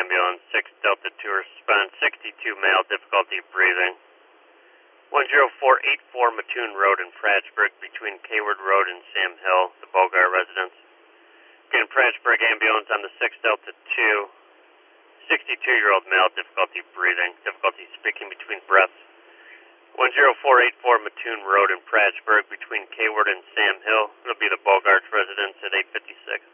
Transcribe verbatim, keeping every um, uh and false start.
ambulance, six Delta two respond, sixty-two male, difficulty breathing. one zero four eight four Mattoon Road in Prattsburg between Kayward Road and Sam Hill, the Bogart residence. Again, Prattsburg ambulance on the six Delta two, sixty-two-year-old male, difficulty breathing, difficulty speaking between breaths. one zero four eight four Mattoon Road in Prattsburg between Kayward and Sam Hill. It'll be the Bogart residence at eight fifty-six.